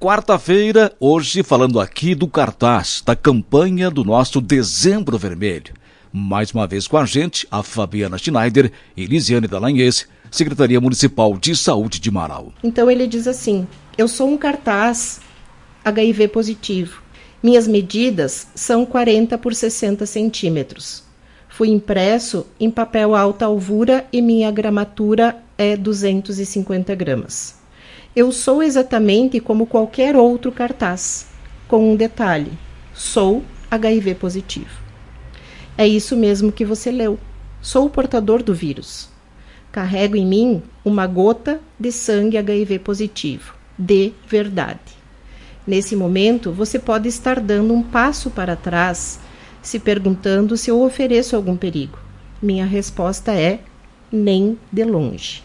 Quarta-feira, hoje falando aqui do cartaz da campanha do nosso Dezembro Vermelho. Mais uma vez com a gente, a Fabiana Schneider e Lisiane Dallagnese, Secretaria Municipal de Saúde de Marau. Então ele diz assim: eu sou um cartaz HIV positivo. Minhas medidas são 40 por 60 centímetros. Fui impresso em papel alta alvura e minha gramatura é 250 gramas. Eu sou exatamente como qualquer outro cartaz, com um detalhe: sou HIV positivo. É isso mesmo que você leu. Sou o portador do vírus. Carrego em mim uma gota de sangue HIV positivo, de verdade. Nesse momento, você pode estar dando um passo para trás, se perguntando se eu ofereço algum perigo. Minha resposta é: nem de longe.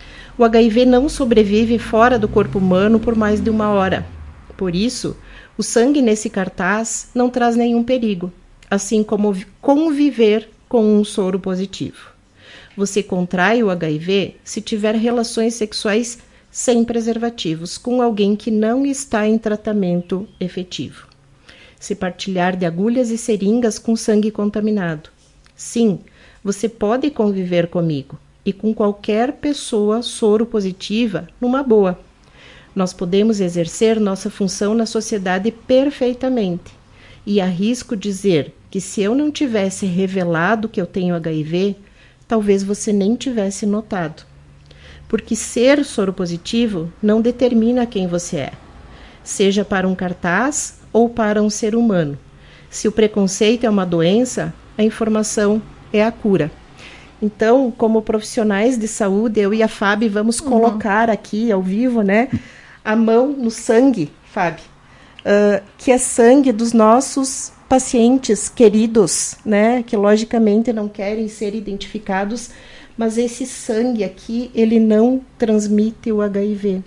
O HIV não sobrevive fora do corpo humano por mais de 1 hora. Por isso, o sangue nesse cartaz não traz nenhum perigo, assim como conviver com um soro positivo. Você contrai o HIV se tiver relações sexuais sem preservativos com alguém que não está em tratamento efetivo. Se partilhar de agulhas e seringas com sangue contaminado. Sim, você pode conviver comigo e com qualquer pessoa soro positiva numa boa. Nós podemos exercer nossa função na sociedade perfeitamente. E arrisco dizer que se eu não tivesse revelado que eu tenho HIV, talvez você nem tivesse notado. Porque ser soro positivo não determina quem você é, seja para um cartaz ou para um ser humano. Se o preconceito é uma doença, a informação é a cura. Então, como profissionais de saúde, eu e a Fábio vamos colocar aqui ao vivo, né, a mão no sangue, Fábio, que é sangue dos nossos pacientes queridos, né, que logicamente não querem ser identificados, mas esse sangue aqui, ele não transmite o HIV.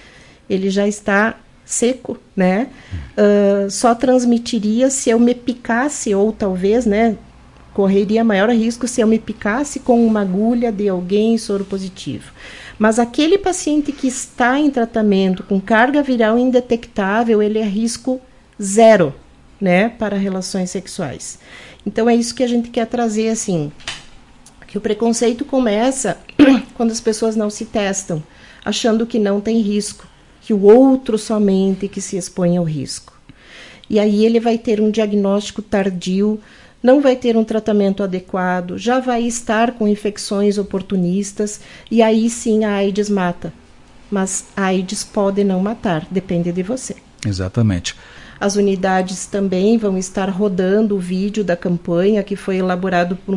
Ele já está seco, né, só transmitiria se eu me picasse, ou talvez, né, correria maior risco se eu me picasse com uma agulha de alguém soro positivo. Mas aquele paciente que está em tratamento com carga viral indetectável, ele é risco 0, né, para relações sexuais. Então é isso que a gente quer trazer, assim, que o preconceito começa quando as pessoas não se testam, achando que não tem risco, que o outro somente que se expõe ao risco. E aí ele vai ter um diagnóstico tardio, não vai ter um tratamento adequado, já vai estar com infecções oportunistas, e aí sim a AIDS mata. Mas a AIDS pode não matar, depende de você. Exatamente. As unidades também vão estar rodando o vídeo da campanha, que foi elaborado por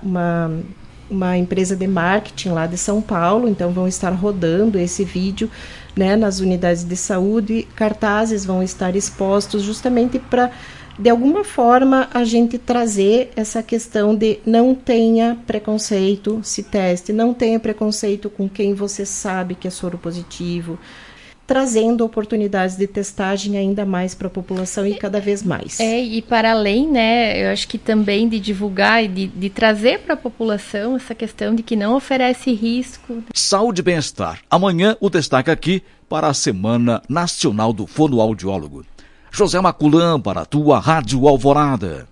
uma empresa de marketing lá de São Paulo, então vão estar rodando esse vídeo, né, nas unidades de saúde. Cartazes vão estar expostos justamente para, de alguma forma, a gente trazer essa questão de não tenha preconceito, se teste, não tenha preconceito com quem você sabe que é soro positivo, trazendo oportunidades de testagem ainda mais para a população e cada vez mais. E para além, né, eu acho que também de divulgar e de trazer para a população essa questão de que não oferece risco. Saúde e bem-estar. Amanhã o destaque aqui para a Semana Nacional do Fonoaudiólogo. José Maculã para a tua Rádio Alvorada.